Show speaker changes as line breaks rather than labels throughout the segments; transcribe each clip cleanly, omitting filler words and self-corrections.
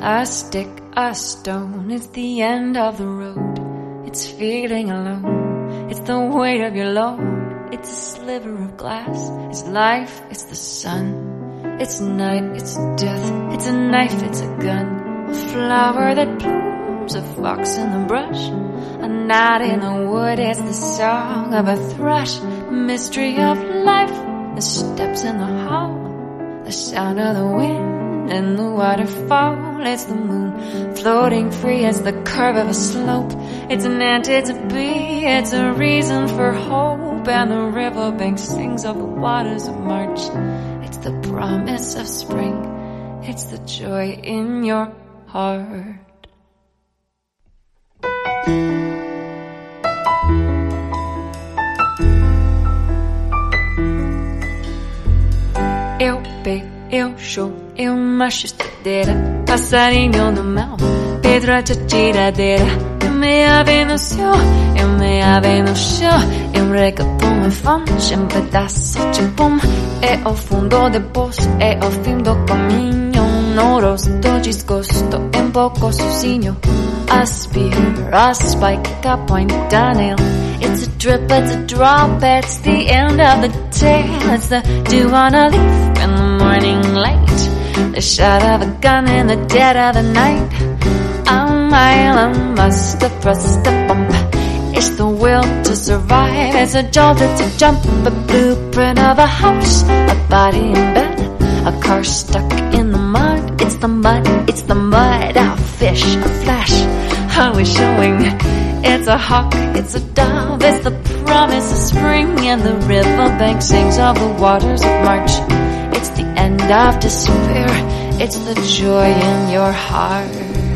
A stick, a stone, it's the end of the road. It's feeling alone, it's the weight of your load. It's a sliver of glass, it's life, it's the sun. It's night, it's death, it's a knife, it's a gun. A flower that blooms, a fox in the brush. A knot in the wood, it's the song of a thrush. Mystery of life, the steps in the hall. The sound of the wind and the waterfall. It's the moon floating free, it's the curve of a slope. It's an ant, it's a bee, it's a reason for hope. And the riverbank sings of the waters of March. It's the promise of spring, it's the joy in your heart. Eu pego, eu show, eu macho estadeira. Passarinho no mel, Pedro a tiradeira. Eu me ave no céu, eu me ave no chão. Eu reggaeton em fonte, um pedaço de pão. É o fundo do poço, é o fim do caminho. No rosto desgosto, um pouco sozinho. A spike, a point, a nail. It's a drip, it's a drop, it's the end of the tale. It's the dew on a leaf in the morning light. The shot of a gun in the dead of the night. A mile, a must have pressed a bump. It's the will to survive, it's a jolt, it's a jump. A blueprint of a house, a body in bed. A car stuck in the mud, it's the mud, it's the mud. A fish, a flash, how we showing. It's a hawk, it's a dove, it's the promise of spring. And the riverbank sings of the waters of March. It's the end of despair, it's the joy in your heart.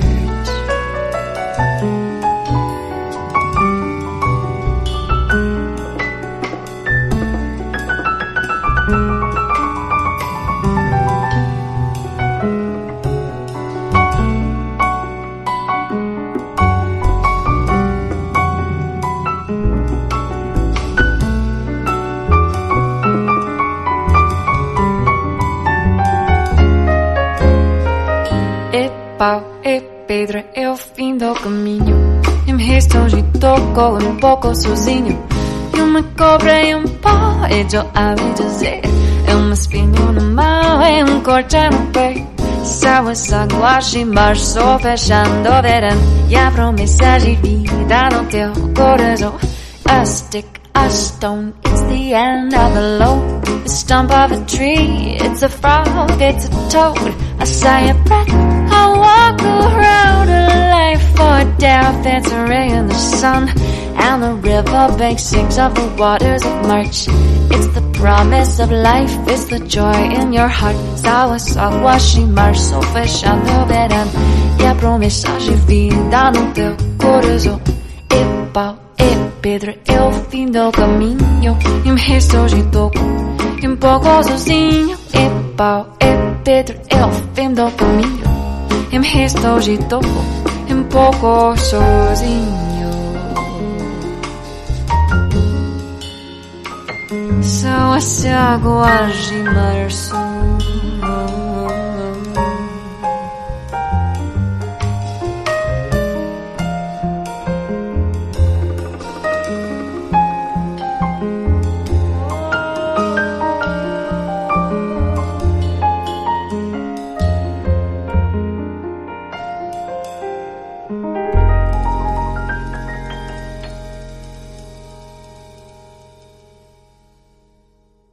Pau e pedra é o fim do caminho. Eu me estou de toco um pouco sozinho. Eu me cobrei um pau e eu ouvi dizer. Eu me espinho no mal e corte no pé. Sábados, águas e março fechando o verão. E a promessa de vida no teu coração. A stick, a stone, it's the end of the load. The stump of a tree, it's a frog, it's a toad. I sigh a breath, I walk around a life or death. It's a ray in the sun, and the riverbank sings of the waters of March. It's the promise of life, it's the joy in your heart. Sábados, águas e março fechando o verão. E a promessa de vida no teu coração. E pau e pedra é o fim do caminho. E me estou de toco um pouco sozinho. E pau e pedra é o fim do caminho. E me estou de toco um pouco sozinho. São as águas de março.